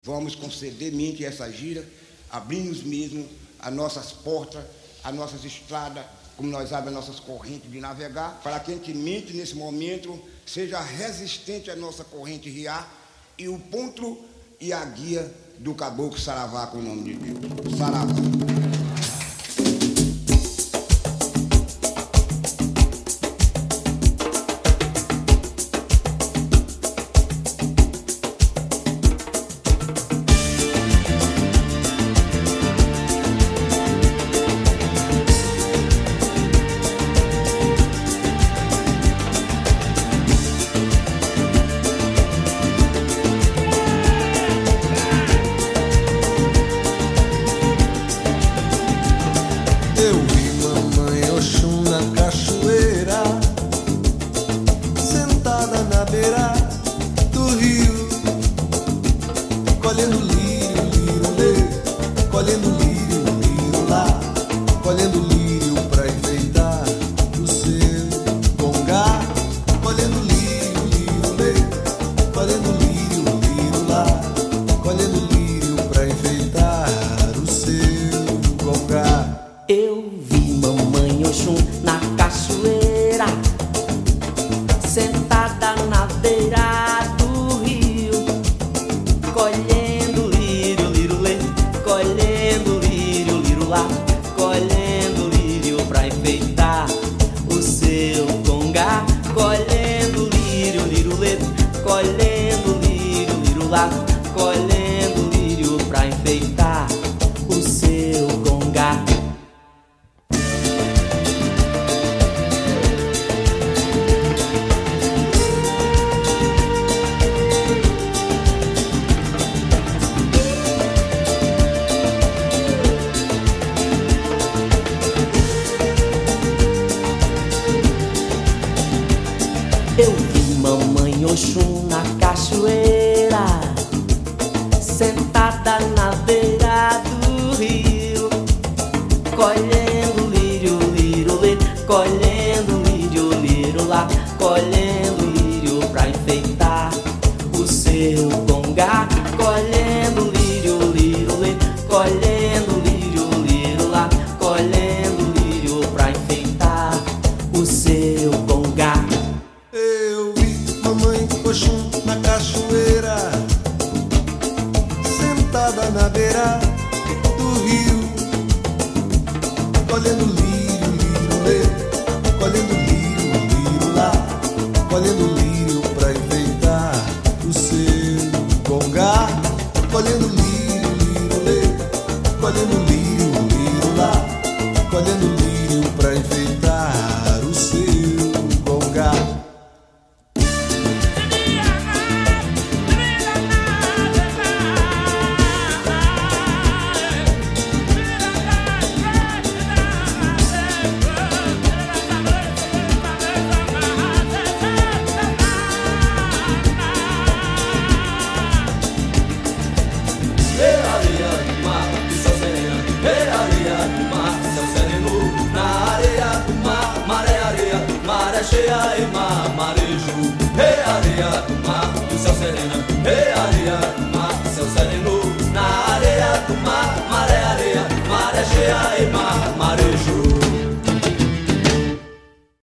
vamos conceder mente essa gira, abrimos mesmo as nossas portas, as nossas estradas, como nós abrimos as nossas correntes de navegar, para que a gente mente nesse momento seja resistente à nossa corrente riar e o ponto e a guia do caboclo Saravá, com o nome de Deus. Saravá. Colhendo lírio, lírio, lê, colhendo lírio, lírio lá, colhendo lírio pra enfeitar o seu congá. Colhendo lírio, lírio, lê, colhendo lírio, lírio lá, colhendo lírio pra enfeitar o seu congá. Eu vi mamãe Oxum na cachoeira, sentada na beira do rio, colhendo lírio, lírio, lê, colhendo lírio, lírio lá, colhendo lírio pra enfeitar o seu congá. Colhendo lírio, lírio, lê, colhendo lírio, lírio lá, colhendo lírio pra enfeitar o seu congá. Eu vi mamãe Oxum na cachoeira, sentada na beira do rio, colhendo lírio, lírio, lê, colhendo lírio, lírio lá, colhendo lírio pra enfeitar o seu congá. Colhendo lírio, lírio, lê, colhendo lírio, lírio lá, colhendo lírio pra enfeitar o seu congá. Eu vi mamãe Oxum na cachoeira, sentada na beira do rio, colhendo lírio, lírio, lê, colhendo lírio, lírio lá, colhendo lírio pra enfeitar o seu congá. Colhendo lírio, lírio, lê, colhendo lírio, lírio lá, colhendo lírio pra enfeitar o seu congá. Cheia e mar, marejo, rei areia do mar, do céu sereno, rei areia do mar, céu sereno, na areia do mar, maré areia, maré cheia e mar, marejo.